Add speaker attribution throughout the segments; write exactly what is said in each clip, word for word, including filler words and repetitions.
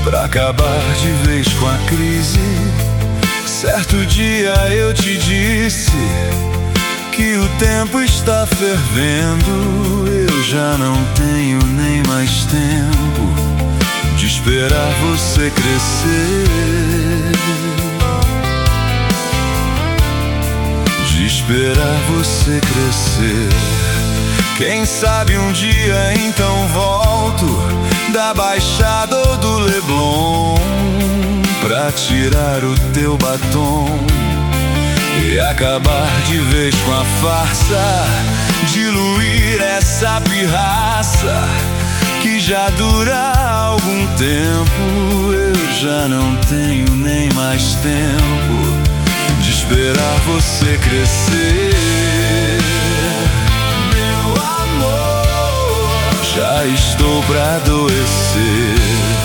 Speaker 1: pra acabar de vez com a crise. Certo dia eu te disse que o tempo está fervendo. Eu já não tenho nem mais tempo de esperar você crescer, de esperar você crescer. Quem sabe um dia então volto da Baixada ou do Leblon pra tirar o teu batom e acabar de vez com a farsa, diluir essa pirraça que já dura algum tempo. Eu já não tenho nem mais tempo de esperar você crescer. Meu amor, já estou pra adoecer.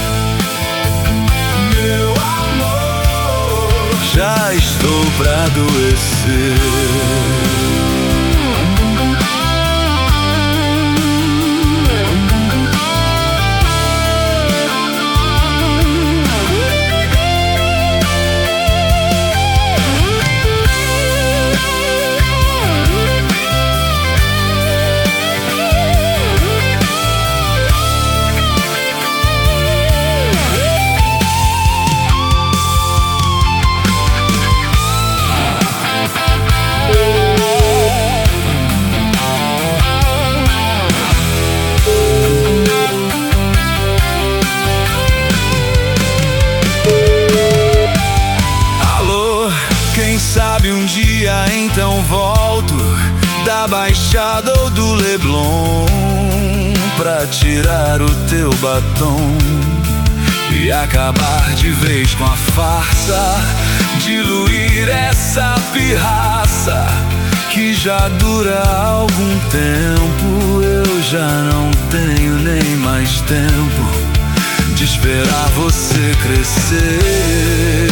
Speaker 1: Meu amor, já estou pra adoecer. Sabe um dia então volto da Baixada ou do Leblon pra tirar o teu batom e acabar de vez com a farsa, diluir essa pirraça que já dura algum tempo. Eu já não tenho nem mais tempo de esperar você crescer.